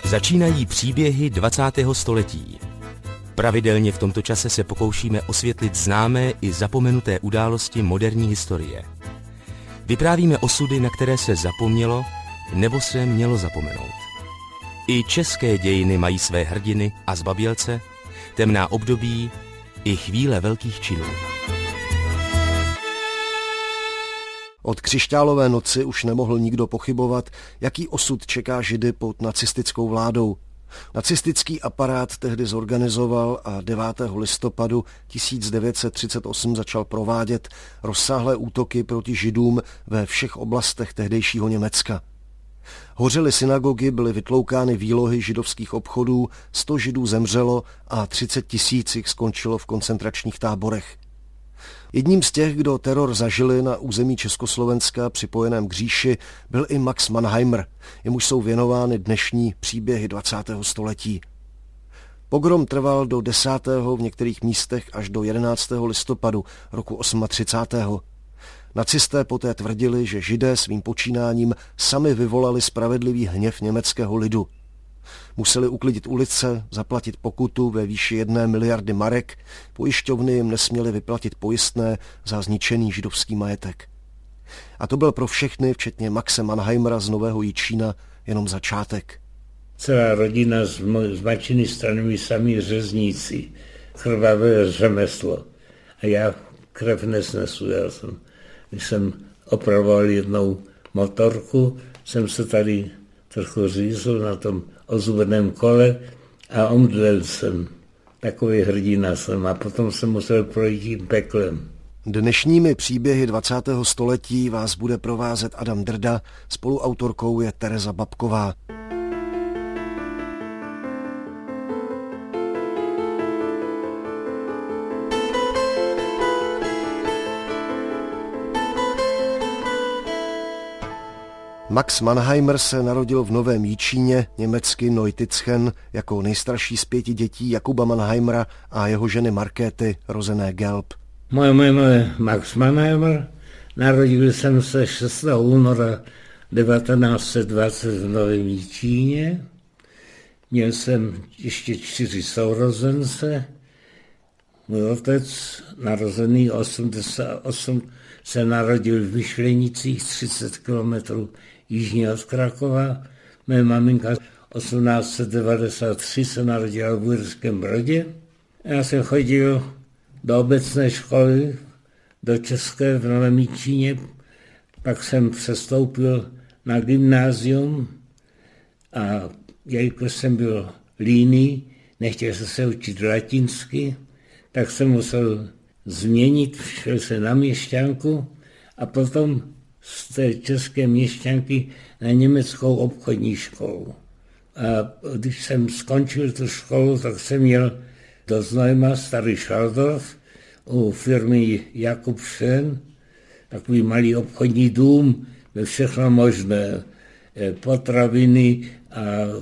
Začínají příběhy 20. století. Pravidelně v tomto čase se pokoušíme osvětlit známé i zapomenuté události moderní historie. Vyprávíme osudy, na které se zapomnělo nebo se mělo zapomenout. I české dějiny mají své hrdiny a zbabělce, temná období i chvíle velkých činů. Od křišťálové noci už nemohl nikdo pochybovat, jaký osud čeká Židy pod nacistickou vládou. Nacistický aparát tehdy zorganizoval a 9. listopadu 1938 začal provádět rozsáhlé útoky proti Židům ve všech oblastech tehdejšího Německa. Hořely synagogy, byly vytloukány výlohy židovských obchodů, 100 Židů zemřelo a 30 000 jich skončilo v koncentračních táborech. Jedním z těch, kdo teror zažili na území Československa připojeném k říši, byl i Max Mannheimer, jemuž jsou věnovány dnešní příběhy 20. století. Pogrom trval do 10. v některých místech až do 11. listopadu roku 38. Nacisté poté tvrdili, že Židé svým počínáním sami vyvolali spravedlivý hněv německého lidu. Museli uklidit ulice, zaplatit pokutu ve výši 1 miliardy marek, pojišťovny jim nesměly vyplatit pojistné za zničený židovský majetek. A to byl pro všechny, včetně Maxe Mannheimera z Nového Jičína, jenom začátek. Celá rodina z matčiny strany mi sami řezníci, krvavé řemeslo. A já krev nesnesu. Když jsem opravoval jednou motorku, jsem se tady trochu řízl na tom ozubeném kole a omdlel jsem. Takový hrdina jsem a potom jsem musel projít tím peklem. Dnešními příběhy 20. století vás bude provázet Adam Drda, spoluautorkou je Tereza Babková. Max Mannheimer se narodil v Novém Jičíně, německy Neutitzchen, jako nejstarší z 5 dětí Jakuba Mannheimera a jeho ženy Markéty, rozené Gelb. Moje jméno je Max Mannheimer, narodil jsem se 6. února 1920 v Novém Jičíně. Měl jsem ještě 4 sourozence. Můj otec, narozený 88, se narodil v Myšlenicích 30 kilometrů jižně od Krakova. Moje maminka 1893 se narodila v Uherském Brodě. Já jsem chodil do obecné školy, do české v Novém Jičíně, pak jsem přestoupil na gymnázium a jelikož jsem byl líný, nechtěl jsem se učit latinsky, tak jsem musel změnit, šel se na měšťanku a potom z té české měšťanky na německou obchodní školu. A když jsem skončil tu školu, tak jsem měl do Znojma, Starý Šaldorf, u firmy Jakub Schön, takový malý obchodní dům, ve všechno možné, potraviny a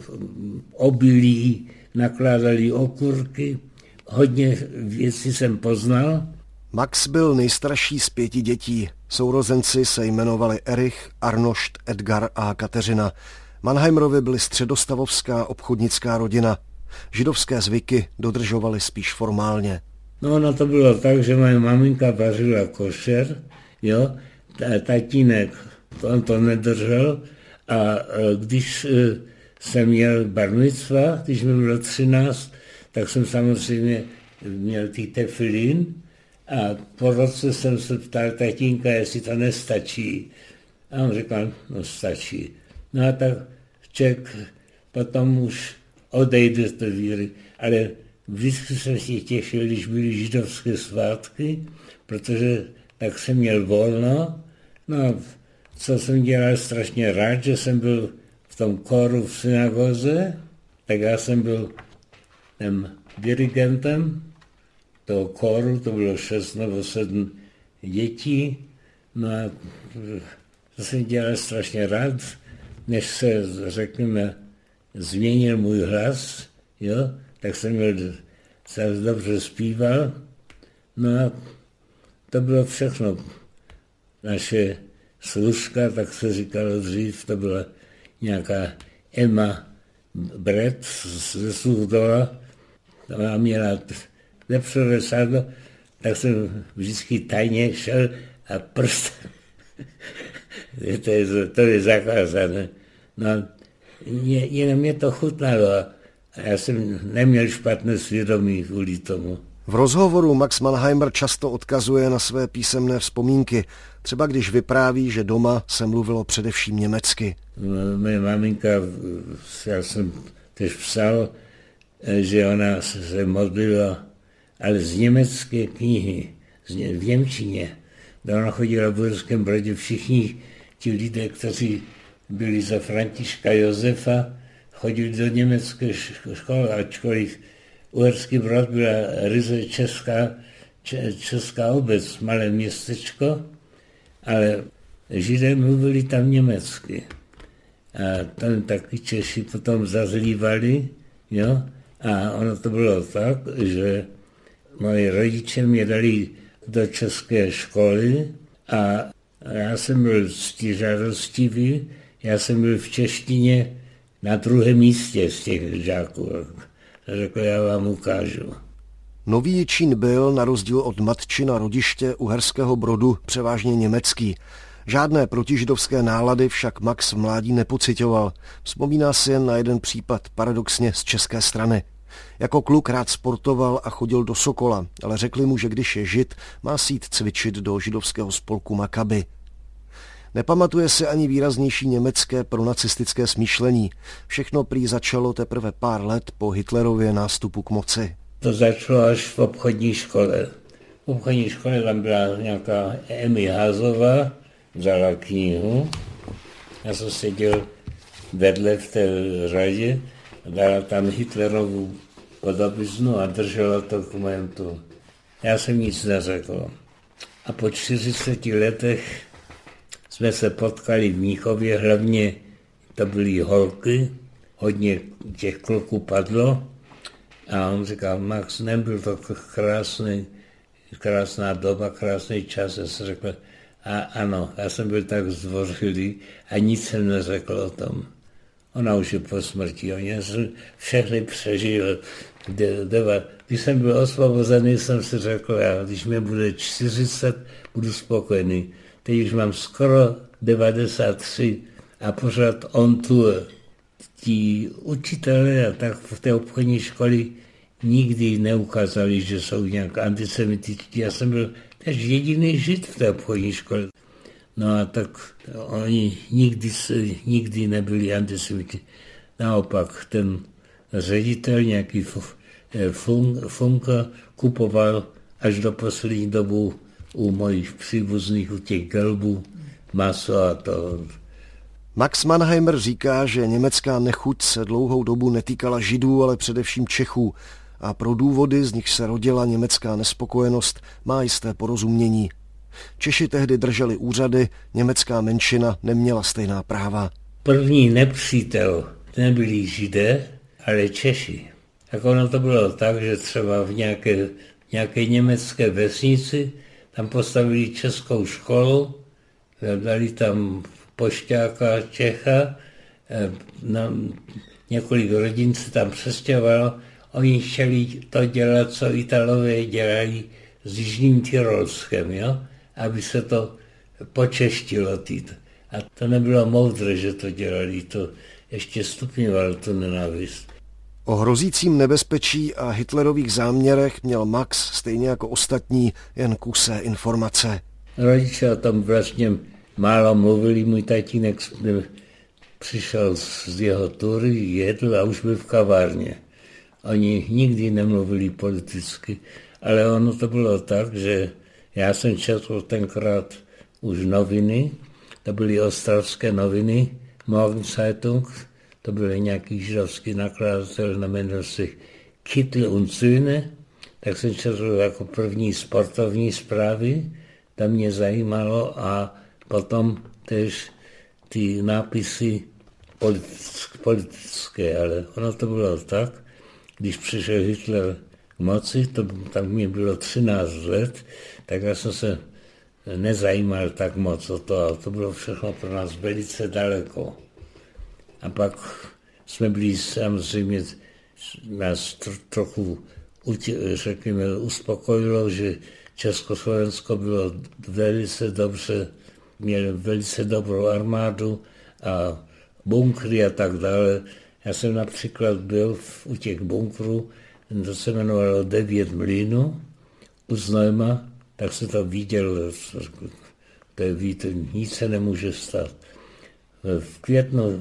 obilí, nakládali okurky, hodně věcí jsem poznal. Max byl nejstarší z 5 dětí. Sourozenci se jmenovali Erich, Arnošt, Edgar a Kateřina. Mannheimerovi byli středostavovská obchodnická rodina. Židovské zvyky dodržovali spíš formálně. No to bylo tak, že moje maminka vařila košer, jo, tatínek on to nedržel a když jsem měl bar micva, když mi bylo 13, tak jsem samozřejmě měl ty tefilin a po roce jsem se ptal tatínka, jestli to nestačí. A on říkal, no stačí. No a tak člověk potom už odejde z té víry, ale vždycky jsem si těšil, když byly židovské svátky, protože tak jsem měl volno. No a co jsem dělal strašně rád, že jsem byl v tom kóru v synagoze, tak já jsem byl tím dirigentem toho kóru, to bylo 6 nebo 7 dětí. No a to jsem dělal strašně rád, než se, řekněme, změnil můj hlas, jo, tak jsem měl dobře zpíval. No a to bylo všechno. Naše služka, tak se říkalo dřív, to byla nějaká Emma Bret ze Suchdola, ona měla lepší sadlo, tak jsem vždycky tajně šel a prstem. To je zakázané. No, jenom mě to chutnalo a já jsem neměl špatné svědomí kvůli tomu. V rozhovoru Max Mannheimer často odkazuje na své písemné vzpomínky, třeba když vypráví, že doma se mluvilo především německy. Moje maminka, já jsem tež psal, že ona se modlila, ale z německé knihy, v němčině. Ona chodila v Uherském Brodě, všichni ti lidé, kteří byli za Františka Josefa, chodili do německé školy, ačkoliv Uherský Brod byla ryze česká obec, malé městečko, ale Židé mluvili tam německy. A tam taky Češi potom zazlívali, jo? A ono to bylo tak, že moji rodiče mě dali do české školy a já jsem byl žádostivý, já jsem byl v češtině na druhém místě z těch žáků. Řekl, já vám ukážu. Nový Jičín byl, na rozdíl od matčina rodiště Uherského Brodu, převážně německý. Žádné protižidovské nálady však Max v mládí nepociťoval. Vzpomíná si jen na jeden případ, paradoxně z české strany. Jako kluk rád sportoval a chodil do Sokola, ale řekli mu, že když je žid, má si jít cvičit do židovského spolku Makabi. Nepamatuje si ani výraznější německé pronacistické smýšlení. Všechno prý začalo teprve pár let po Hitlerově nástupu k moci. To začalo až v obchodní škole. V obchodní škole tam byla nějaká Emi Hazová, vzala knihu. Já jsem seděl vedle v té řadě, dala tam Hitlerovu podobiznu a držela to dokumentu. Já jsem nic neřekl. A po 40 letech jsme se potkali v Mnichově, hlavně to byly holky, hodně těch kluků padlo. A on říkal, Max, nebyl to krásná doba, krásný čas. Já jsem řekl, a ano, já jsem byl tak zdvořilý a nic jsem neřekl o tom. Ona už je po smrti, já jsem všechny přežil. Když jsem byl osvobozený, jsem si řekl, já, když mi bude 40, budu spokojený. Teď už mám skoro 93 a pořád on tour. Ti učitelé a tak v té obchodní školy nikdy neukázali, že jsou nějak antisemitičtí. Já jsem byl tež jediný žid v té obchodní škole. No a tak oni nikdy nebyli antisemiti. Naopak ten ředitel, nějaký Funka, kupoval až do poslední dobu u mojich příbuzných, u těch gelbů, maso a to. Max Mannheimer říká, že německá nechuť se dlouhou dobu netýkala Židů, ale především Čechů a pro důvody, z nich se rodila německá nespokojenost, má jisté porozumění. Češi tehdy drželi úřady, německá menšina neměla stejná práva. První nepřítel nebyli Židé, ale Češi. Tak ono to bylo tak, že třeba v nějaké německé vesnici tam postavili českou školu, dali tam pošťáka Čecha, několik rodin se tam přestěhovalo, oni chtěli to dělat, co Italové dělali s Jižním Tyrolskem, jo? Aby se to počeštilo. A to nebylo moudré, že to dělali, to ještě stupňovalo tu nenávist. O hrozícím nebezpečí a Hitlerových záměrech měl Max, stejně jako ostatní, jen kusé informace. Rodiče o tom vlastně málo mluvili, můj tatínek přišel z jeho tury, jedl a už byl v kavárně. Oni nikdy nemluvili politicky, ale ono to bylo tak, že já jsem četl tenkrát už noviny, to byly ostravské noviny, Morgenzeitung, to byl nějaký židovský nakladatel, jmenoval se Kittel und Söhne, tak jsem četl jako první sportovní zprávy, tam mě zajímalo a potom tež ty nápisy politické, ale ono to bylo tak, když přišel Hitler k moci, tam mi bylo 13 let, tak já jsem se nezajímal tak moc o to, ale to bylo všechno pro nás velice daleko. A pak jsme byli samozřejmě, nás trochu, řekněme, uspokojilo, že Československo bylo velice dobře, měli velice dobrou armádu a bunkry a tak dále. Já jsem například byl u těch bunkrů, to se jmenovalo 9 mlýnů u Znojma, tak se to viděl, víte, nic se nemůže stát. V květnu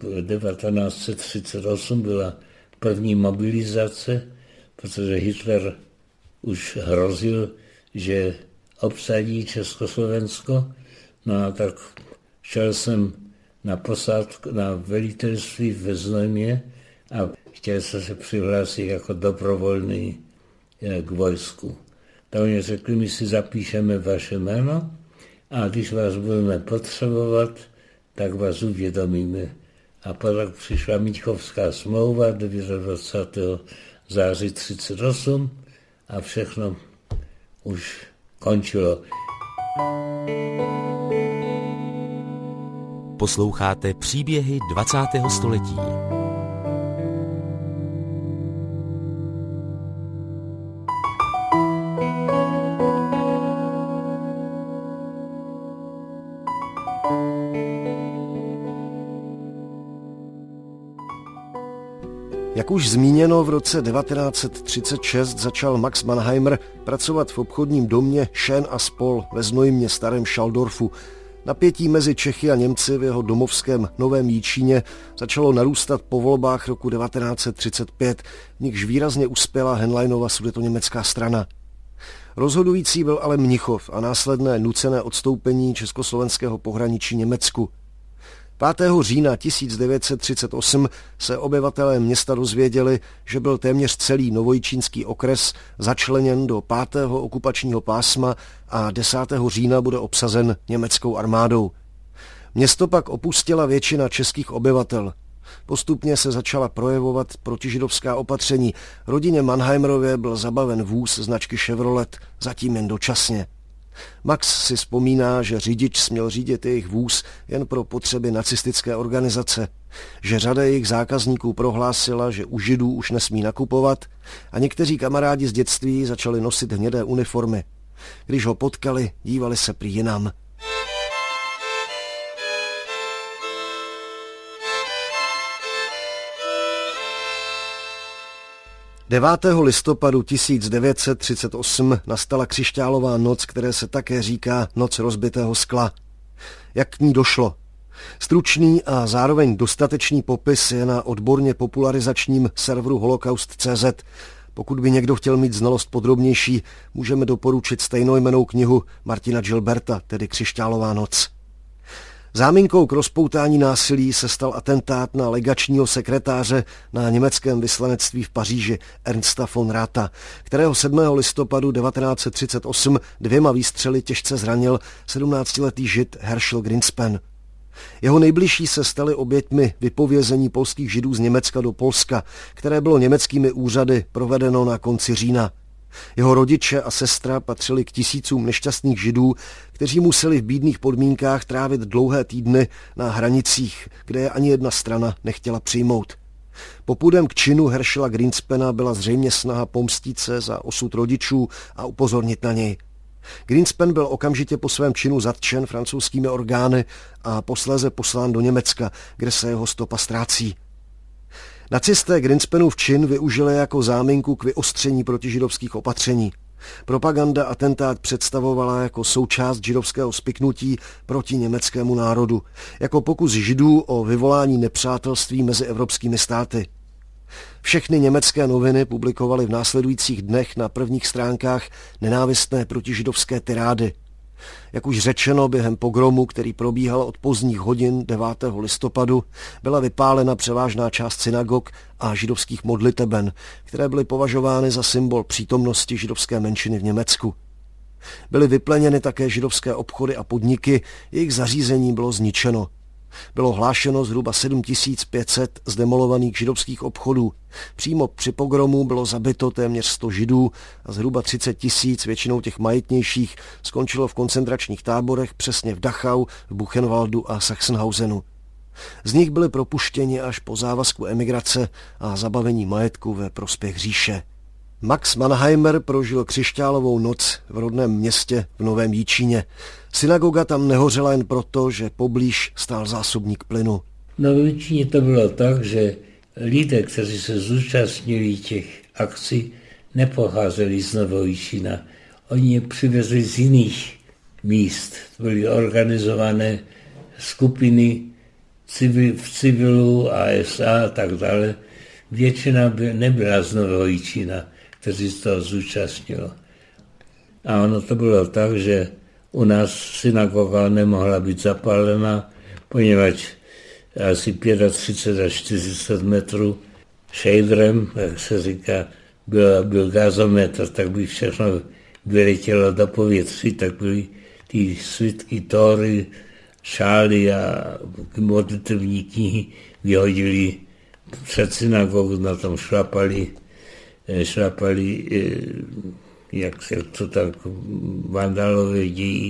1938 byla první mobilizace, protože Hitler už hrozil, že obsadí Československo. No a tak šel jsem na posádku, na velitelství ve Znojmě a chtěl jsem se přihlásit jako dobrovolný k vojsku. Tak oni řekli, my si zapíšeme vaše jméno a když vás budeme potřebovat, tak vás uvědomíme. A pak přišla Mnichovská smlouva 29. září 1938 a všechno už končilo. Posloucháte příběhy 20. století. Jak už zmíněno, v roce 1936 začal Max Mannheimer pracovat v obchodním domě Šen a spol ve Znojmě Starém Šaldorfu. Napětí mezi Čechy a Němci v jeho domovském Novém Jičíně začalo narůstat po volbách roku 1935, v nichž výrazně uspěla Henleinova sudetoněmecká strana. Rozhodující byl ale Mnichov a následné nucené odstoupení československého pohraničí Německu. 5. října 1938 se obyvatelé města dozvěděli, že byl téměř celý novojičínský okres začleněn do 5. okupačního pásma a 10. října bude obsazen německou armádou. Město pak opustila většina českých obyvatel. Postupně se začala projevovat protižidovská opatření. Rodině Mannheimerově byl zabaven vůz značky Chevrolet, zatím jen dočasně. Max si vzpomíná, že řidič směl řídit jejich vůz jen pro potřeby nacistické organizace, že řada jejich zákazníků prohlásila, že u Židů už nesmí nakupovat a někteří kamarádi z dětství začali nosit hnědé uniformy. Když ho potkali, dívali se prý jinam. 9. listopadu 1938 nastala křišťálová noc, které se také říká Noc rozbitého skla. Jak k ní došlo? Stručný a zároveň dostatečný popis je na odborně popularizačním serveru Holocaust.cz. Pokud by někdo chtěl mít znalost podrobnější, můžeme doporučit stejnojmennou knihu Martina Gilberta, tedy Křišťálová noc. Záminkou k rozpoutání násilí se stal atentát na legačního sekretáře na německém vyslanectví v Paříži Ernsta von Ratha, kterého 7. listopadu 1938 2 výstřely těžce zranil 17letý Žid Herschel Greenspan. Jeho nejbližší se stali oběťmi vypovězení polských Židů z Německa do Polska, které bylo německými úřady provedeno na konci října. Jeho rodiče a sestra patřili k tisícům nešťastných Židů, kteří museli v bídných podmínkách trávit dlouhé týdny na hranicích, kde je ani jedna strana nechtěla přijmout. Popudem k činu Herschela Greenspana byla zřejmě snaha pomstít se za osud rodičů a upozornit na něj. Greenspan byl okamžitě po svém činu zatčen francouzskými orgány a posléze poslán do Německa, kde se jeho stopa ztrácí. Nacisté Greenspanův čin využili jako záminku k vyostření protižidovských opatření. Propaganda atentát představovala jako součást židovského spiknutí proti německému národu, jako pokus Židů o vyvolání nepřátelství mezi evropskými státy. Všechny německé noviny publikovaly v následujících dnech na prvních stránkách nenávistné protižidovské tirády. Jak už řečeno, během pogromu, který probíhal od pozdních hodin 9. listopadu, byla vypálena převážná část synagog a židovských modliteben, které byly považovány za symbol přítomnosti židovské menšiny v Německu. Byly vypleněny také židovské obchody a podniky, jejich zařízení bylo zničeno. Bylo hlášeno zhruba 7500 zdemolovaných židovských obchodů. Přímo při pogromu bylo zabito téměř 100 Židů a zhruba 30 000, většinou těch majetnějších, skončilo v koncentračních táborech, přesně v Dachau, v Buchenwaldu a Sachsenhausenu. Z nich byli propuštěni až po závazku emigrace a zabavení majetku ve prospěch říše. Max Mannheimer prožil křišťálovou noc v rodném městě v Novém Jičíně. Synagoga tam nehořela jen proto, že poblíž stál zásobník plynu. V Novém Jičíně to bylo tak, že lidé, kteří se zúčastnili těch akcí, nepocházeli z Nového Jičína. Oni je přivezli z jiných míst. Byly organizované skupiny v civilu, ASA a tak dále. Většina nebyla z Nového Jičína, kteří z toho zúčastnilo. A ono to bylo tak, že u nás synagoga nemohla být zapálena, poněvadž asi 35 až 40 metrů šejdrem, jak se říká, byl gazometr, tak by všechno vyletělo do povětří, tak byly ty svitky, tóry, šály a modlitevní knihy vyhodili před synagogu, na tom šlapali, jak se to tak vandalové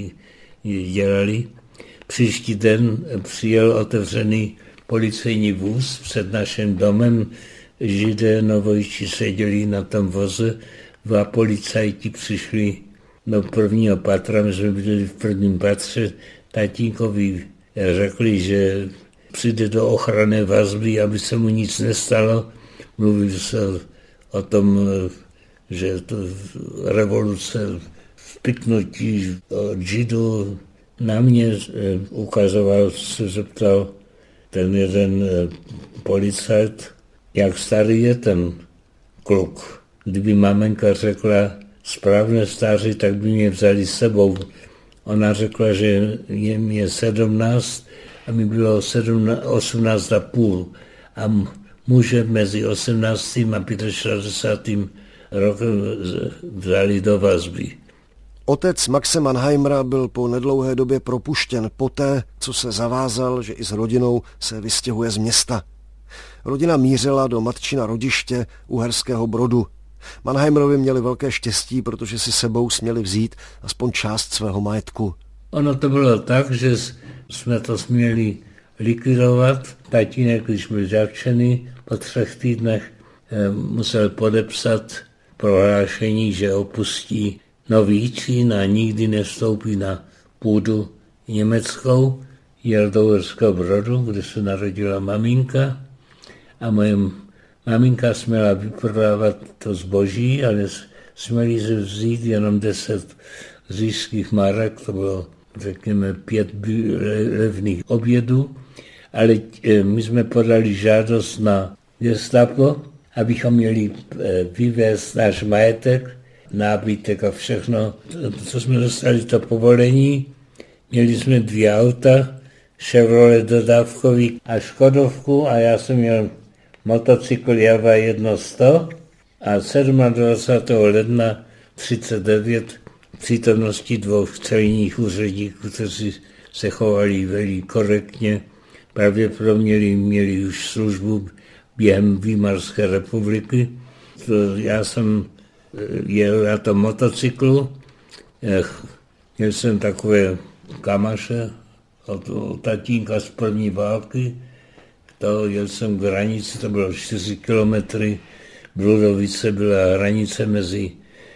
dělali. Příští den přijel otevřený policejní vůz před naším domem. Židé novojičtí seděli na tom voze, 2 policajti přišli do prvního patra, my jsme byli v prvním patře, tatínkovi řekli, že přijde do ochranné vazby, aby se mu nic nestalo. Mluvil se o tom, že to revoluce, spiknutí od Židů. Na mě ukazoval, se zeptal ten jeden policajt, jak starý je ten kluk. Kdyby maminka řekla správné stáří, tak by mě vzali s sebou. Ona řekla, že je mi 17 a mi bylo 18,5 a muže mezi 18. a 65. rokem vzali do vazby. Otec Maxe Mannheimera byl po nedlouhé době propuštěn poté, co se zavázal, že i s rodinou se vystěhuje z města. Rodina mířila do matčina rodiště Uherského Brodu. Mannheimerovi měli velké štěstí, protože si sebou směli vzít aspoň část svého majetku. Ono to bylo tak, že jsme to směli likvidovat. Tatínek, když byl zavčený, po 3 týdnech musel podepsat prohlášení, že opustí Nový Jičín a nikdy nevstoupí na půdu německou. Jel do Uherského Brodu, kde se narodila maminka a moje maminka směla vyprodávat to zboží, ale směli se vzít jenom 10 říšských marek, to bylo řekněme 5 levných obědů, ale my jsme podali žádost na gestapo, abychom měli vyvést náš majetek, nábytek a všechno. Co jsme dostali to povolení, měli jsme 2 auta, Chevrolet dodávkový a Škodovku a já jsem měl motocykl Java 1.100 a 27. ledna 39 v přítomnosti 2 celních úředníků, kteří se chovali velmi korektně, pravděpodobně měli už službu během Výmarské republiky. Já jsem jel na tom motocyklu, měl jsem takové kamaše od tatínka z první války, jel jsem k hranici, to bylo 4 kilometry, Bludovice byla hranice mezi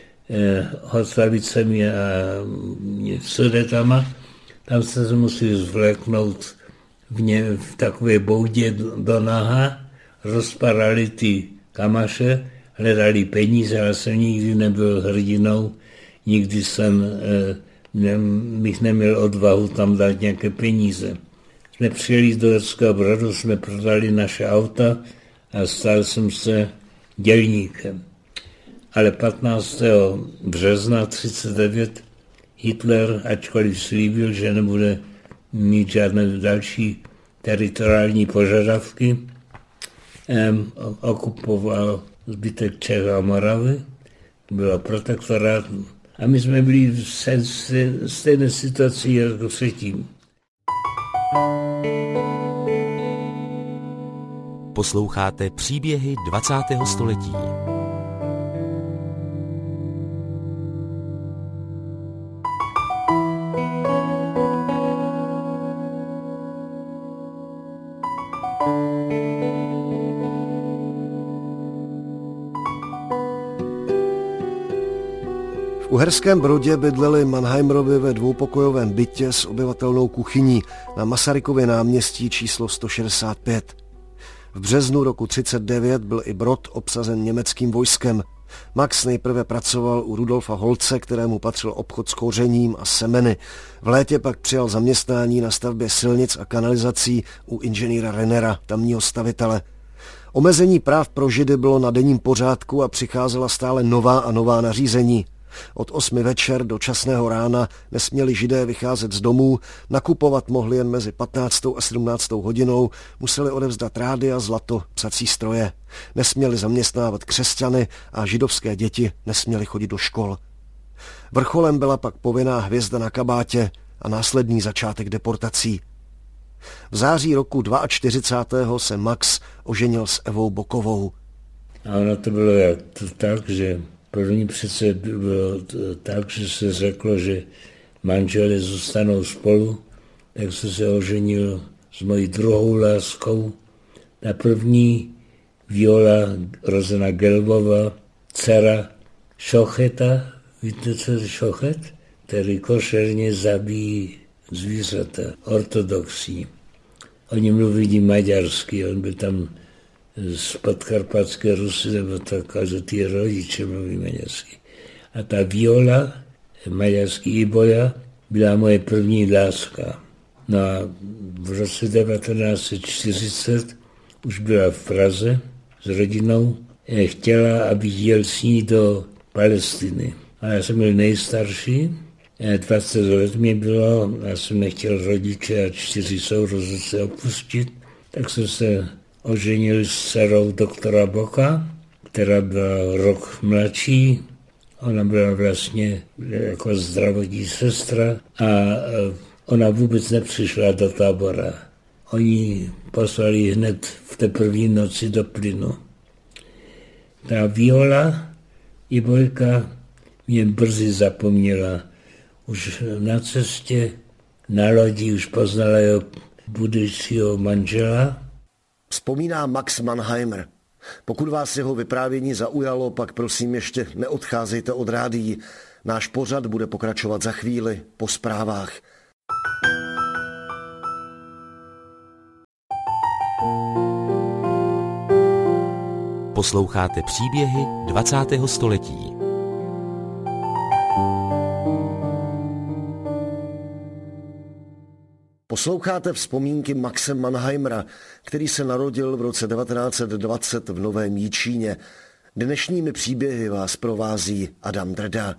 Hoslavicemi a Sudetama. Tam jsem se musel zvléknout v takové boudě do naha, rozparali ty kamaše, hledali peníze, ale jsem nikdy nebyl hrdinou, nikdy jsem bych neměl odvahu tam dát nějaké peníze. Jsme přijeli do Uherského Brodu, jsme prodali naše auta a stal jsem se dělníkem. Ale 15. března 1939 Hitler, ačkoliv slíbil, že nebude mít žádné další teritoriální požadavky, okupoval zbytek Čech a Moravy, bylo protektorát a my jsme byli v stejné situaci jako předtím. Posloucháte příběhy 20. století. V Uherském Brodě bydleli Mannheimerovi ve dvoupokojovém bytě s obyvatelnou kuchyní na Masarykově náměstí číslo 165. V březnu roku 1939 byl i Brod obsazen německým vojskem. Max nejprve pracoval u Rudolfa Holce, kterému patřil obchod s kouřením a semeny. V létě pak přijal zaměstnání na stavbě silnic a kanalizací u inženýra Rennera, tamního stavitele. Omezení práv pro Židy bylo na denním pořádku a přicházela stále nová a nová nařízení. Od 8 večer do časného rána nesměli Židé vycházet z domů, nakupovat mohli jen mezi 15. a 17. hodinou, museli odevzdat rádia, zlato, psací stroje. Nesměli zaměstnávat křesťany a židovské děti nesměly chodit do škol. Vrcholem byla pak povinná hvězda na kabátě a následný začátek deportací. V září roku 42. se Max oženil s Evou Bokovou. A ono to bylo tak, že první přece bylo tak, že se řeklo, že manželé zůstanou spolu, tak se oženil s mojí druhou láskou. Ta první Viola Rozena Gelbová, dcera Šocheta, víte, co je šochet? Který košerně zabíjí zvířata, ortodoxní. Oni mluví maďarsky, on byl tam z podkarpatské Rusy, nebo tak, že ty rodiče mluví maďarsky. A ta Viola, maďarský Iboja, byla moje první láska. No a v roce 1940 už byla v Praze s rodinou. Chtěla, abych jel s ní do Palestiny. A já jsem byl nejstarší, 20 let mě bylo, já jsem nechtěl rodiče a 4 sourozence opustit, tak jsem se oženil s dcerou doktora Boka, která byla rok mladší. Ona byla vlastně jako zdravotní sestra a ona vůbec nepřišla do tábora. Oni poslali hned v té první noci do plynu. Ta Viola i Bojka mě brzy zapomněla. Už na cestě, na lodi už poznala jeho budoucího manžela. Vzpomíná Max Mannheimer. Pokud vás jeho vyprávění zaujalo, pak prosím ještě neodcházejte od rádií. Náš pořad bude pokračovat za chvíli po zprávách. Posloucháte příběhy 20. století. Posloucháte vzpomínky Maxe Mannheimera, který se narodil v roce 1920 v Novém Jičíně. Dnešními příběhy vás provází Adam Drda.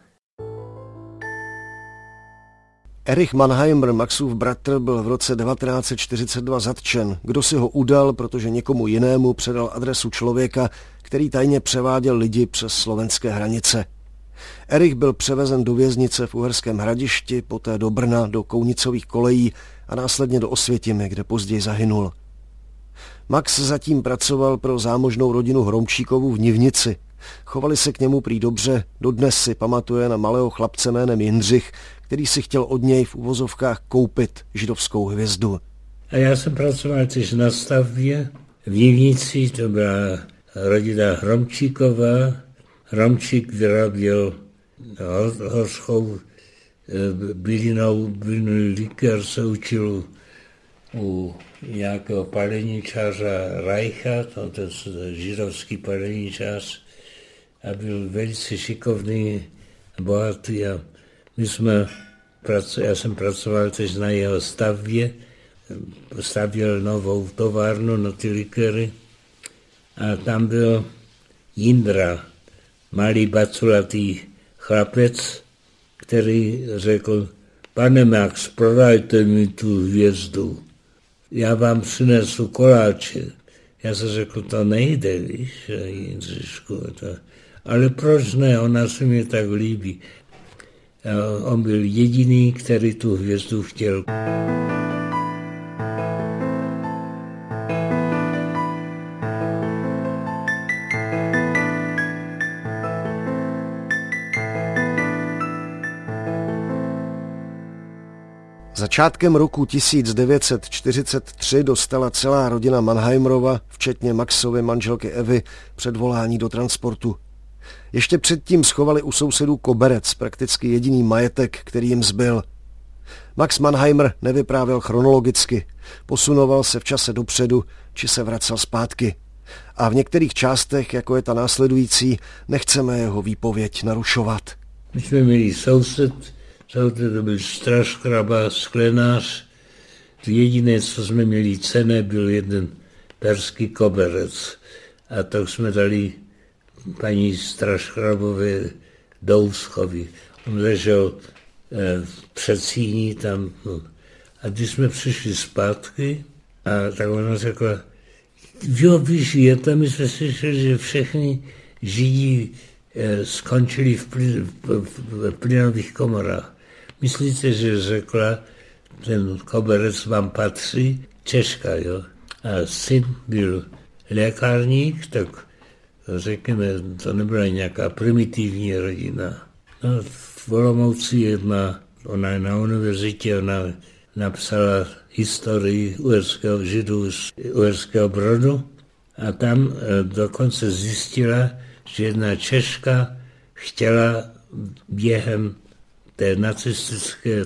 Erich Mannheimer, Maxův bratr, byl v roce 1942 zatčen. Kdo si ho udal, protože někomu jinému předal adresu člověka, který tajně převáděl lidi přes slovenské hranice. Erich byl převezen do věznice v Uherském Hradišti, poté do Brna, do Kounicových kolejí a následně do Osvětimi, kde později zahynul. Max zatím pracoval pro zámožnou rodinu Hromčíkovů v Nivnici. Chovali se k němu prý dobře, dodnes si pamatuje na malého chlapce jménem Jindřich, který si chtěl od něj v uvozovkách koupit židovskou hvězdu. A já jsem pracoval teď na stavbě v Nivnici, to byla rodina Hromčíková. Hromčík vyráběl hořkou bylinný likér, se učil u nějakého paleničáře Reicha, to je židovský paleničář, a byl velice šikovný a bohatý. A já jsem pracoval teď na jeho stavbě, stavěl novou továrnu na ty likéry a tam byl Jindra, malý baculatý chlapec, který řekl: pane Max, prodajte mi tu hvězdu, já vám přinesu koláče. Já jsem řekl, to nejde, víš, Jindřišku, ale proč ne, ona se mi tak líbí. A on byl jediný, který tu hvězdu chtěl. Začátkem roku 1943 dostala celá rodina Mannheimerova, včetně Maxovy manželky Evy, předvolání do transportu. Ještě předtím schovali u sousedů koberec, prakticky jediný majetek, který jim zbyl. Max Mannheimer nevyprávěl chronologicky, posunoval se v čase dopředu, či se vracel zpátky. A v některých částech, jako je ta následující, nechceme jeho výpověď narušovat. My jsme měli soused, to byl straškraba, sklenář. Jediné, co jsme měli cenné, byl jeden perský koberec. A to jsme dali paní Straškrabové do úschovy. On ležel v předsíni tam. No. A když jsme přišli zpátky, a tak ona řekla, jo, vy žijete, my jsme slyšeli, že všechny Židi skončili v plynových komorách. Myslíte, že řekla, ten koberec vám patří? Češka, jo. A syn byl lékárník, tak řekněme, to nebyla nějaká primitivní rodina. No, v Olomouci ona je na univerzitě, ona napsala historii uherského Židů z Uherského Brodu a tam dokonce zjistila, že jedna Češka chtěla během té nacistické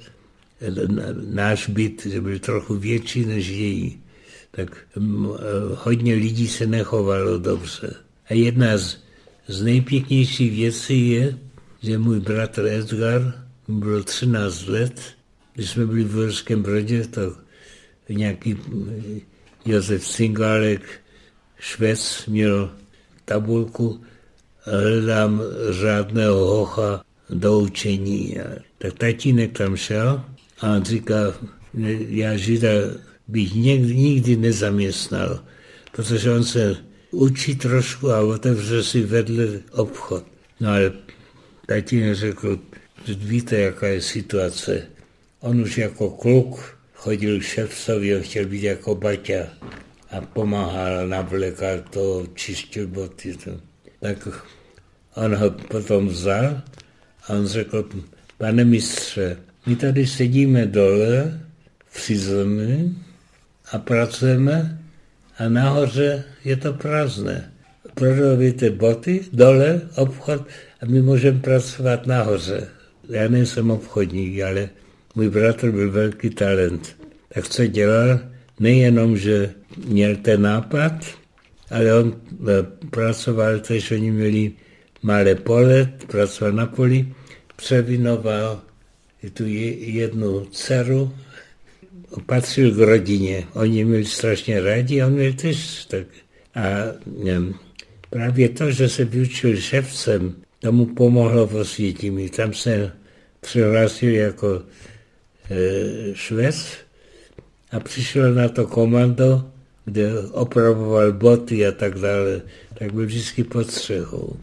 náš byt, že byl trochu větší než její. Tak hodně lidí se nechovalo dobře. A jedna z nejpěknějších věcí je, že můj bratr Edgar, bylo 13 let, když jsme byli v Uherském Brodě, tak nějaký Josef Cingálek, Švec, měl tabulku, hledám řádného hocha do učení. Tak tatínek tam šel a on říká, já Žida bych nikdy nezaměstnal, protože on se učí trošku a otevře si vedle obchod. No ale tatínek řekl, že víte, jaká je situace. On už jako kluk chodil k šefcovi a chtěl být jako Baťa a pomáhal, navlékal to, čistil boty. To. Tak on ho potom vzal a on řekl, pane mistře, my tady sedíme dole při zemi a pracujeme a nahoře je to prázdné. Prodávejte boty, dole obchod a my můžeme pracovat nahoře. Já nejsem obchodník, ale můj bratr byl velký talent. Tak co dělal? Nejenom, že měl ten nápad, ale on pracoval, tež oni měli malé pole, pracoval na poli, převinoval tu jednu dceru, patřil k rodině. Oni měli strašně rádi, on měl tež tak. A právě to, že se vyučil ševcem, tomu pomohlo v Osvětimi. Tam se přihlásil jako Švec a přišel na to komando, kde opravoval boty a tak dále, tak byl vždycky pod střechou.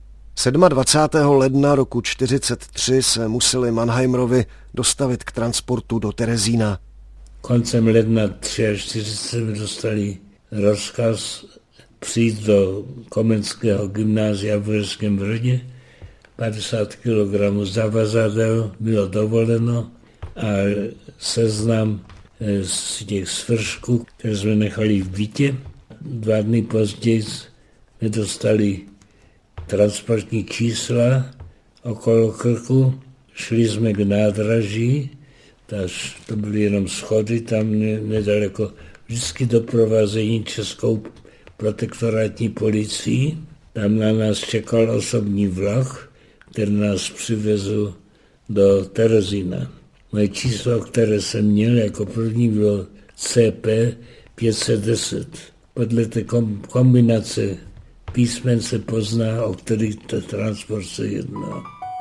27. ledna roku 1943 se museli Mannheimerovi dostavit k transportu do Terezína. Koncem ledna 1943 jsme dostali rozkaz přijít do Komenského gymnázia v Uherském Brodě. 50 kg zavazadel bylo dovoleno a seznam z těch svršků, které jsme nechali v bytě. 2 dny později jsme dostali transportní čísla okolo Krku. Šli jsme k nádraží, to byly jenom schody tam nedaleko, vždycky doprovázení českou protektorátní policií. Tam na nás čekal osobní vlak, který nás přivezl do Terezína. Moje číslo, které jsem měl jako první, bylo CP 510. Podle té kombinace písmen se pozná, o který transport se jedná.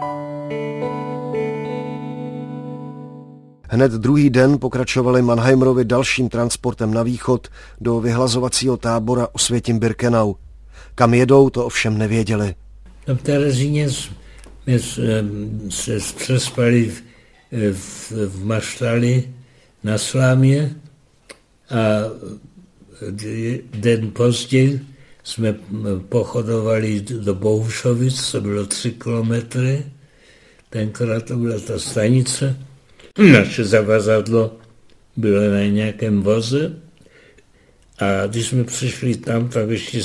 Hned druhý den pokračovali Mannheimerovi dalším transportem na východ do vyhlazovacího tábora Osvětim-Birkenau. Kam jedou, to ovšem nevěděli. V Terezíně jsme se přespali v Maštali na Slámě a den později jsme pochodovali do Bohušovic, to bylo 3 kilometry. Tenkrát to byla ta stanice. Naše zavazadlo bylo na nějakém voze a když jsme přišli tam, tak ještě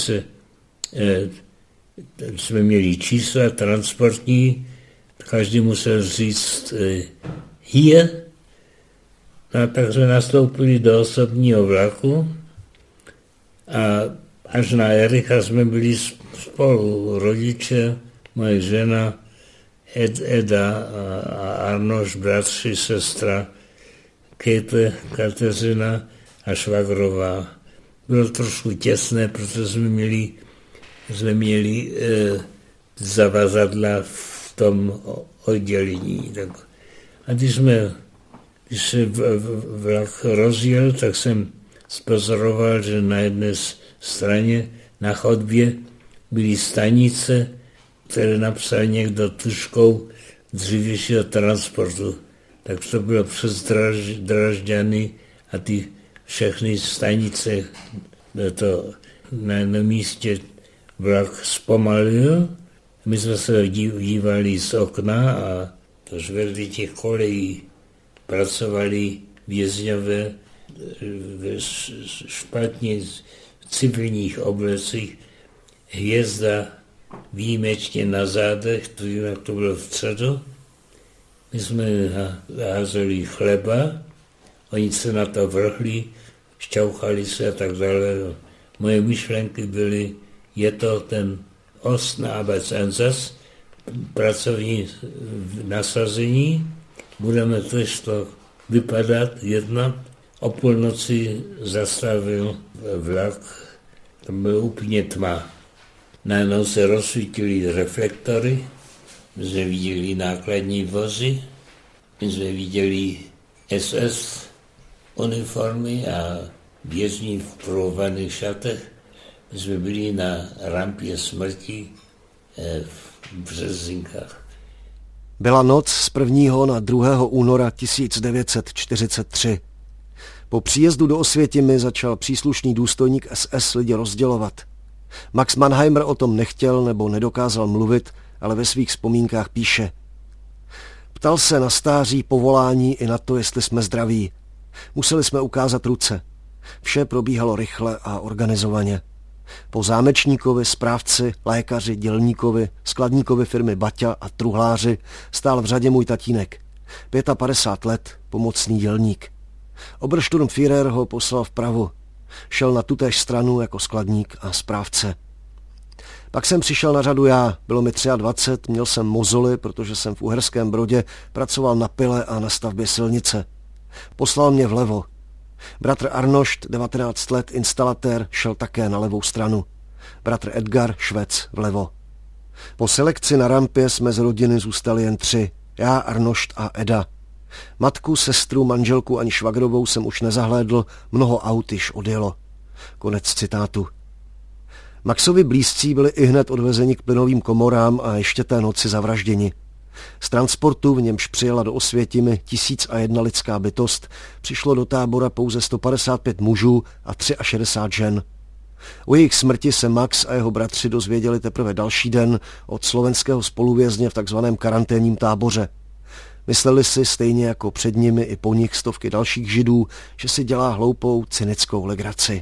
jsme měli čísla transportní, každý musel říct hier, a takže nastoupili do osobního vlaku a až na Ericha jsme byli spolu, rodiče, moje žena, Eda a Arnoš, bratři, sestra, Kate, Kateřina a švagrová. Bylo trošku těsné, protože jsme měli zavazadla v tom oddělení. A když se vlak rozjel, tak jsem spozoroval, že na jedné straně na chodbě byly stanice, které napsal někdo tužkou dřívějšího transportu. Tak to bylo přes Drážďany a ty všechny stanice to na místě vlak zpomalil. My jsme se dívali z okna a to žverdy těch kolejí pracovali vězňové špatně v civilních oblecích. Hvězda výjimečně na zádech, to vím, jak to bylo vpředu. My jsme házeli chleba, oni se na to vrhli, šťouchali se a tak dále. Moje myšlenky byly, je to ten Ostenarbeitseinsatz, pracovní nasazení, budeme to vypadat, jednat. O půlnoci zastavil vlak, tam bylo úplně tma. Najednou se rozsvítily reflektory, my jsme viděli nákladní vozy, my jsme viděli SS uniformy a vězni v provovaných šatech. My jsme byli na rampě smrti v Březinkách. Byla noc z 1. na 2. února 1943. Po příjezdu do Osvětimi začal příslušný důstojník SS lidi rozdělovat. Max Mannheimer o tom nechtěl nebo nedokázal mluvit, ale ve svých vzpomínkách píše: Ptal se na stáří, povolání i na to, jestli jsme zdraví. Museli jsme ukázat ruce. Vše probíhalo rychle a organizovaně. Po zámečníkovi, správci, lékaři, dělníkovi, skladníkovi firmy Baťa a truhláři stál v řadě můj tatínek. 55 let, pomocný dělník. Obersturmführer ho poslal vpravo. Šel na tutéž stranu jako skladník a správce. Pak jsem přišel na řadu já, bylo mi 23, měl jsem mozoly, protože jsem v Uherském Brodě pracoval na pile a na stavbě silnice. Poslal mě vlevo. Bratr Arnošt, 19 let, instalatér, šel také na levou stranu. Bratr Edgar, Švec, vlevo. Po selekci na rampě jsme z rodiny zůstali jen 3. Já, Arnošt a Eda. Matku, sestru, manželku ani švagrovou jsem už nezahlédl, mnoho aut již odjelo. Konec citátu. Maxovi blízcí byli ihned odvezeni k plynovým komorám a ještě té noci zavražděni. Z transportu, v němž přijela do Osvětimi 1001 lidská bytost, přišlo do tábora pouze 155 mužů a 63 žen. O jejich smrti se Max a jeho bratři dozvěděli teprve další den od slovenského spoluvězně v takzvaném karanténním táboře. Mysleli si, stejně jako před nimi i po nich stovky dalších Židů, že si dělá hloupou, cynickou legraci.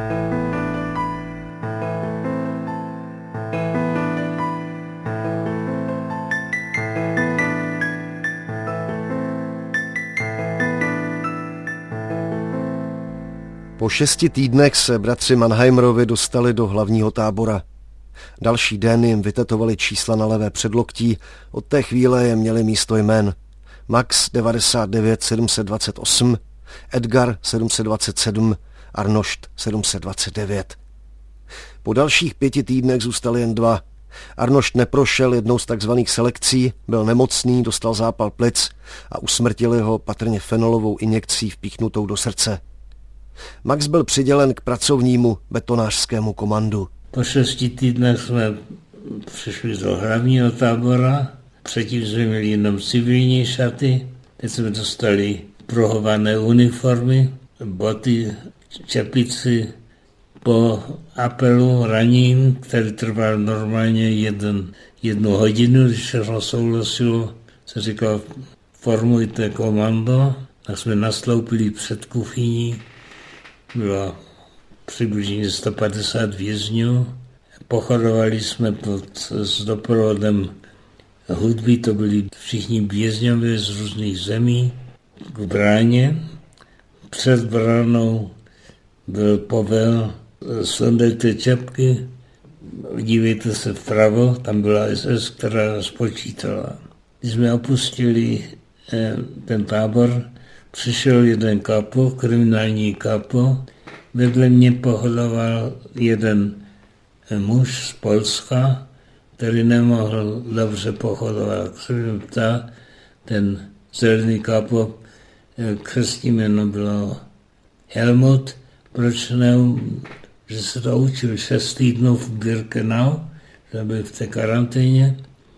Po 6 týdnech se bratři Mannheimerovi dostali do hlavního tábora. Další den jim vytetovali čísla na levé předloktí, od té chvíle je měli místo jmén. Max 99 728, Edgar 727, Arnošt 729. Po dalších 5 týdnech zůstali jen 2. Arnošt neprošel jednou z takzvaných selekcí, byl nemocný, dostal zápal plic a usmrtili ho patrně fenolovou injekcí vpíchnutou do srdce. Max byl přidělen k pracovnímu betonářskému komandu. Po 6 týdnech jsme přišli do hlavního tábora, předtím jsme měli jenom civilní šaty, teď jsme dostali pruhované uniformy, boty, čepici. Po apelu raním, který trval normálně 1 hodinu, když všechno souhlasilo, se říkal, formujte komando, tak jsme nastoupili před kuchyní, bylo přibližně 150 vězňů, pochodovali jsme s doprovodem hudby, to byli všichni vězňové z různých zemí, k bráně. Před bránou byl povel, sundejte čepky, dívejte se vpravo, tam byla SS, která spočítala. Když jsme opustili ten tábor, přišel jeden kapo, kriminální kapo, vedle mě pohodoval jeden muž z Polska, který nemohl dobře pochodovat. Se mě ptá, ten zelený kapo, křestní jméno bylo Helmut, proč ne, že se to učil 6 týdnů v Birkenau, že byl v té karanténě.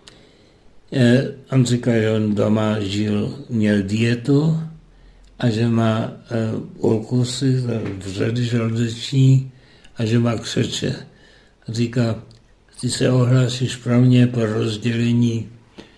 On říkal, že on doma měl dietu a že má ulkusy, vředy žaludeční a že má křeče. Říká, ty se ohlásíš pro mě po rozdělení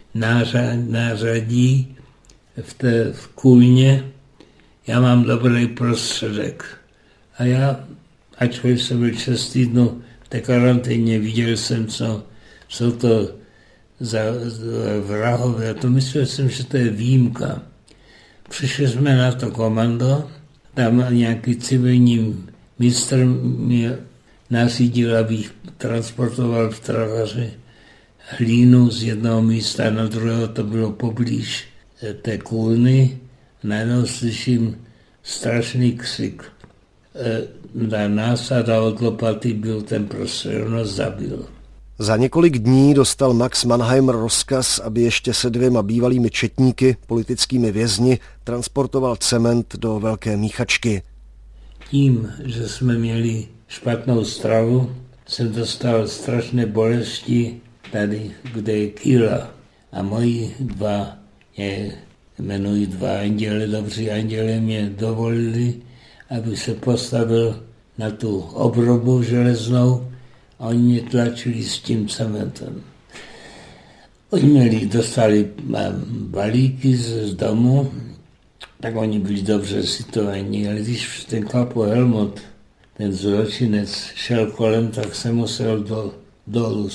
nářadí v kůlně, já mám dobrý prostředek. A já, ačkoliv jsem byl 6 týdnů v té karanténě, viděl jsem, co jsou to za vrahové. A to myslel jsem, že to je výjimka. Přišli jsme na to komando, tam nějaký civilní mistr mě nařídil, abych transportoval v travaři hlínu z jednoho místa na druhého, to bylo poblíž té kůlny. Najednou slyším strašný křik. Na násada od lopaty byl ten prostřel, zabil. Za několik dní dostal Max Mannheimer rozkaz, aby ještě se 2 bývalými četníky, politickými vězni, transportoval cement do Velké Míchačky. Tím, že jsme měli špatnou stravu, jsem dostal strašné bolesti tady, kde je kýla. A moji 2, jmenuji 2 anděle, dobří anděle, mě dovolili, aby se postavil na tu obrobu železnou a oni mě tlačili s tím cementem. Oni dostali balíky z domu, tak oni byli dobře situovaní, ale když ten kapo Helmut, ten zločinec, šel kolem, tak se musel dolů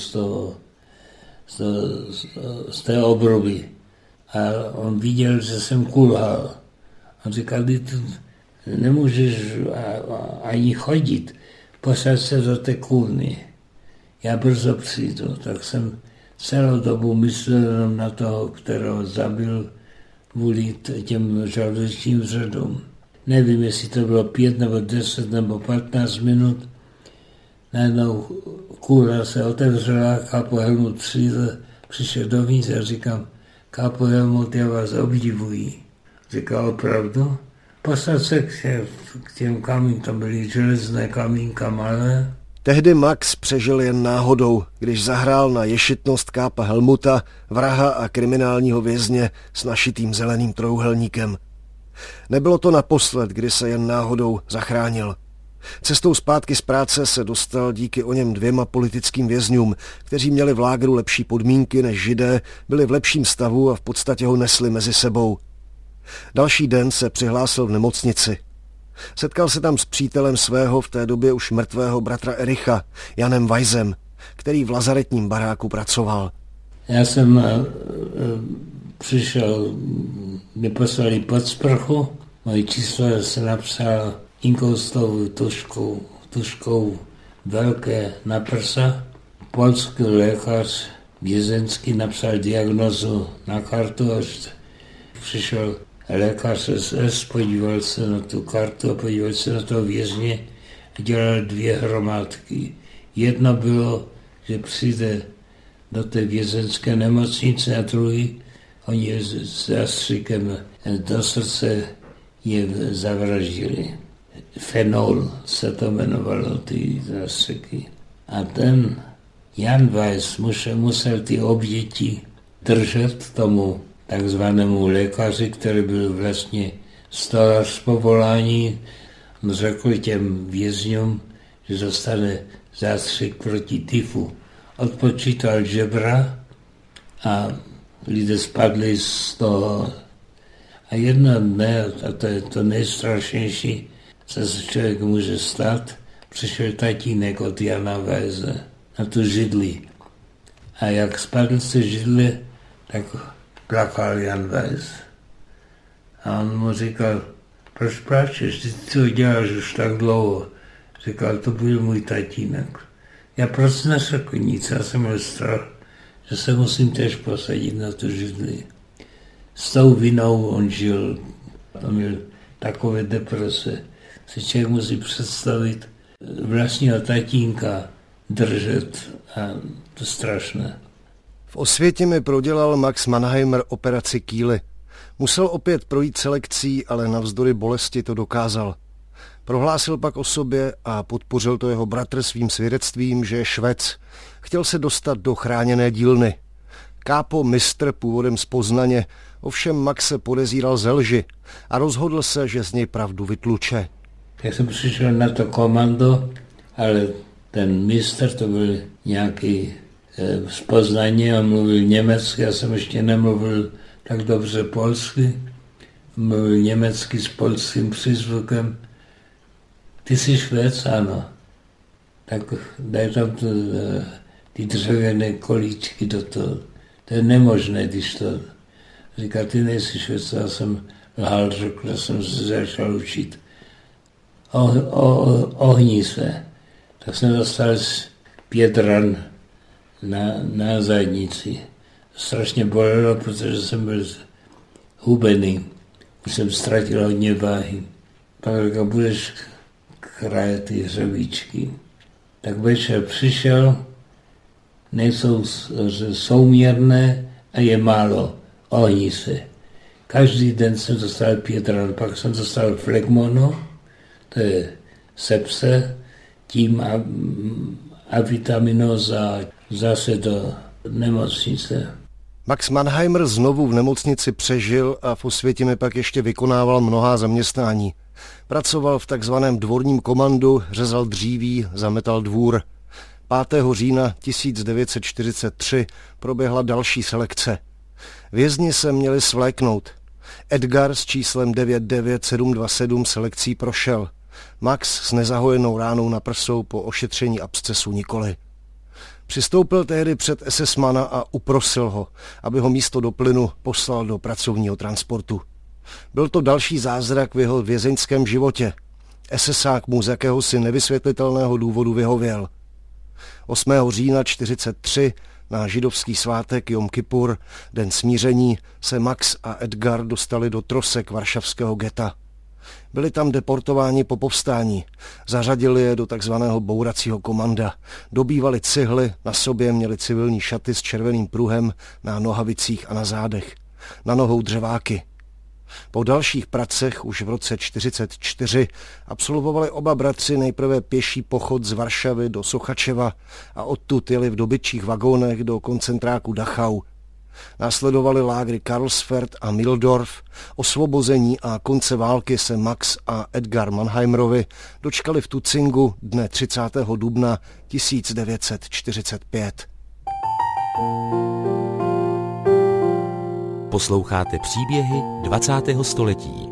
z té obroby. A on viděl, že jsem kulhal. On říkal, ty nemůžeš ani chodit, posaď se do té kůlny. Já brzo přijdu. Tak jsem celou dobu myslel jenom na toho, kterého zabil kvůli těm žaludečním vředům. Nevím, jestli to bylo 5 nebo 10 nebo 15 minut. Najednou kůra se otevřela, kapo Helmut přišel dovnitř a říkám, kapo Helmut, já vás obdivuji. Říkal, opravdu? Poslal se k těm kamínkám, byly železné kamínka malé. Tehdy Max přežil jen náhodou, když zahrál na ješitnost kápa Helmuta, vraha a kriminálního vězně s našitým zeleným trojúhelníkem. Nebylo to naposled, kdy se jen náhodou zachránil. Cestou zpátky z práce se dostal díky o něm 2 politickým vězňům, kteří měli v lágru lepší podmínky než Židé, byli v lepším stavu a v podstatě ho nesli mezi sebou. Další den se přihlásil v nemocnici. Setkal se tam s přítelem svého v té době už mrtvého bratra Ericha, Janem Weissem, který v lazaretním baráku pracoval. Já jsem přišel, mě poslali pod sprchu, moje číslo se napsal inkoustovou tuškou velké na prsa. Polský lékař vězenský napsal diagnozu na kartu, až přišel lékař SS, podíval se na tu kartu a podíval se na toho vězně a dělal 2 hromádky. Jedno bylo, že přijde do té vězenské nemocnice a druhý, oni s zástřikem do srdce je zavraždili. Fenol se to jmenovalo, ty zástřiky. A ten Jan Weiss musel ty oběti držet tomu takzvanému lékaři, který byl vlastně stolař z povolání. On řekl těm vězňům, že dostane zástřik proti tyfu. Odpočítal žebra a lidé spadli z toho A jednoho dne, a to je to nejstrašnější, co se člověk může stát, přišel tatínek od Jana Weise na tu židli. A jak spadl z té židle, tak plakal Jan Weiss. A on mu říkal, proč pláčeš, ty to děláš už tak dlouho. Říkal, to byl můj tatínek. Já prostě neřekl nic, já jsem měl strach, že se musím tež posadit na tu židli. S tou vinou on žil, on měl takové deprese. Si člověk musí představit vlastního tatínka držet a to strašné. V Osvětimi prodělal Max Mannheimer operaci kýly. Musel opět projít selekcí, ale navzdory bolesti to dokázal. Prohlásil pak o sobě a podpořil to jeho bratr svým svědectvím, že je Švec. Chtěl se dostat do chráněné dílny. Kápo mistr původem z Poznaně, ovšem Max se podezíral ze lži a rozhodl se, že z něj pravdu vytluče. Já jsem přišel na to komando, ale ten mistr to byl nějaký z Poznaně, on mluvil německy, já jsem ještě nemluvil tak dobře polsky, mluvil německy s polským přízvukem. Ty jsi Švéd? Ano. Tak daj tam ty dřevěné kolíčky do toho. To je nemožné, když to... Říká, ty nejsi Švéd, já jsem lhal, řekl, že jsem se začal učit. Ohní se. Tak jsem dostal 5 ran na zadnici. Strašně bolelo, protože jsem byl hubený. Už jsem ztratil hodně váhy. Pak říkal, budeš krajet ty hřebíčky. Tak večer přišel, nejsou souměrné a je málo. Ohní se. Každý den jsem dostal 5 ran, pak jsem dostal flegmono, to je sepse, tím a vitaminoza zase do nemocnice. Max Mannheimer znovu v nemocnici přežil a v Osvětimi pak ještě vykonával mnohá zaměstnání. Pracoval v takzvaném dvorním komandu, řezal dříví, zametal dvůr. 5. října 1943 proběhla další selekce. Vězni se měli svléknout. Edgar s číslem 99727 selekcí prošel. Max s nezahojenou ránou na prsou po ošetření abscesu nikoli. Přistoupil tehdy před SS-mana a uprosil ho, aby ho místo do plynu poslal do pracovního transportu. Byl to další zázrak v jeho vězeňském životě. SS-ák mu z jakéhosi nevysvětlitelného důvodu vyhověl. 8. října 1943 na židovský svátek Jom Kippur, den smíření, se Max a Edgar dostali do trosek varšavského geta. Byli tam deportováni po povstání. Zařadili je do takzvaného bouracího komanda. Dobývali cihly, na sobě měli civilní šaty s červeným pruhem na nohavicích a na zádech. Na nohou dřeváky. Po dalších pracech už v roce 1944 absolvovali oba bratři nejprve pěší pochod z Varšavy do Sochačeva a odtud jeli v dobytčích vagónech do koncentráku Dachau. Následovali lágry Karlsfeld a Mildorf. Osvobození a konce války se Max a Edgar Mannheimerovi dočkali v Tucingu dne 30. dubna 1945. Posloucháte příběhy 20. století.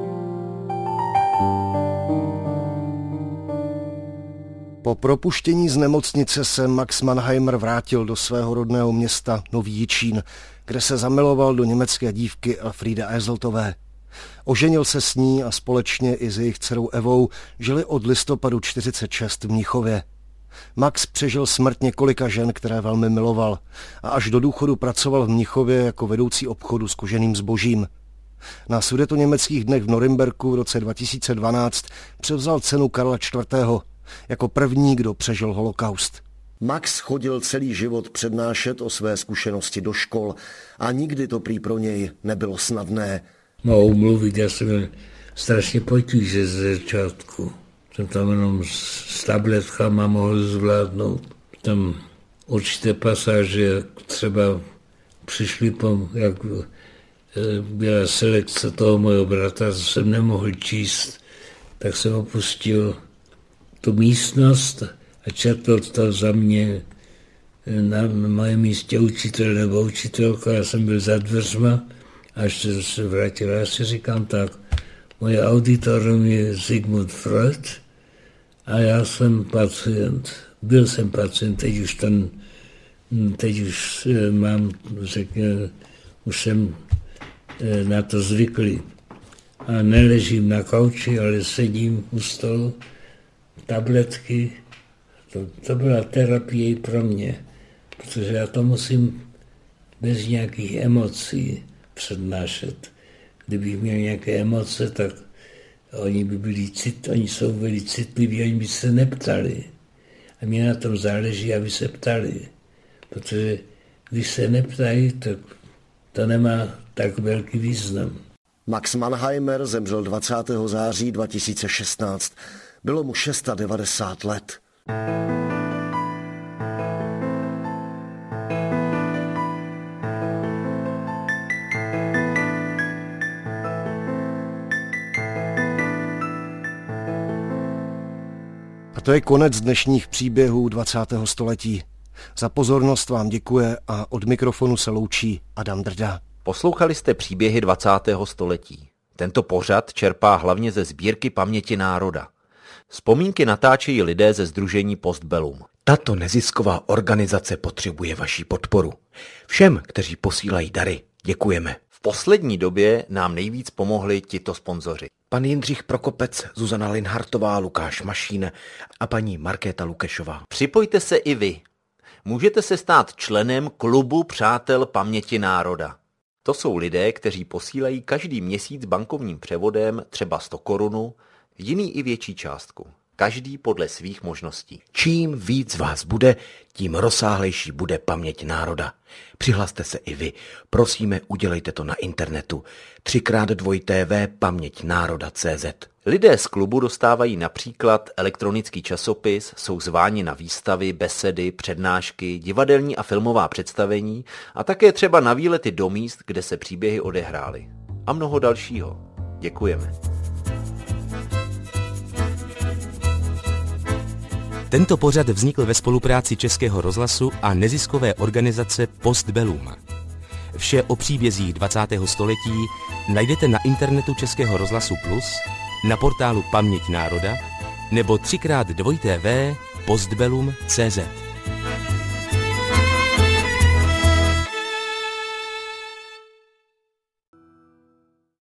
Po propuštění z nemocnice se Max Mannheimer vrátil do svého rodného města Nový Jičín, kde se zamiloval do německé dívky Elfriede Eiseltové. Oženil se s ní a společně i s jejich dcerou Evou žili od listopadu 1946 v Mnichově. Max přežil smrt několika žen, které velmi miloval, a až do důchodu pracoval v Mnichově jako vedoucí obchodu s koženým zbožím. Na sudetoněmeckých dnech v Norimberku v roce 2012 převzal cenu Karla IV. Jako první, kdo přežil holokaust. Max chodil celý život přednášet o své zkušenosti do škol a nikdy to prý pro něj nebylo snadné. Mohu mluvit, já jsem měl strašně potíže ze začátku. Jsem tam jenom s tabletkama mohl zvládnout. Tam určité pasáže, jak třeba přišli, jak byla selekce toho mojho bratra, jsem nemohl číst, tak jsem opustil tu místnost a četl to za mě na mém místě učitel nebo učitelka. Já jsem byl za dveřma Až se vrátil, já si říkám tak, moje auditorium je Sigmund Freud a já jsem pacient. Byl jsem pacient, teď už mám, už jsem na to zvyklý. A neležím na kauči, ale sedím u stolu, tabletky. To byla terapie i pro mě, protože já to musím bez nějakých emocí přednášet. Kdybych měl nějaké emoce, tak oni jsou velmi citliví, oni by se neptali. A mě na tom záleží, aby se ptali. Protože když se neptají, tak to nemá tak velký význam. Max Mannheimer zemřel 20. září 2016. Bylo mu 690 let. A to je konec dnešních příběhů 20. století. Za pozornost vám děkuje a od mikrofonu se loučí Adam Drda. Poslouchali jste příběhy 20. století. Tento pořad čerpá hlavně ze sbírky Paměti národa. Vzpomínky natáčejí lidé ze sdružení Postbellum. Tato nezisková organizace potřebuje vaši podporu. Všem, kteří posílají dary, děkujeme. V poslední době nám nejvíc pomohli tito sponzoři. Pan Jindřich Prokopec, Zuzana Linhartová, Lukáš Mašín a paní Markéta Lukešová. Připojte se i vy. Můžete se stát členem klubu Přátel Paměti národa. To jsou lidé, kteří posílají každý měsíc bankovním převodem třeba 100 korun, jiný i větší částku. Každý podle svých možností. Čím víc vás bude, tím rozsáhlejší bude paměť národa. Přihlaste se i vy. Prosíme, udělejte to na internetu. 3x2 paměťnároda.cz. Lidé z klubu dostávají například elektronický časopis, jsou zváni na výstavy, besedy, přednášky, divadelní a filmová představení a také třeba na výlety do míst, kde se příběhy odehrály. A mnoho dalšího. Děkujeme. Tento pořad vznikl ve spolupráci Českého rozhlasu a neziskové organizace Postbellum. Vše o příbězích 20. století najdete na internetu Českého rozhlasu Plus, na portálu Paměť národa nebo 3x2 postbellum.cz.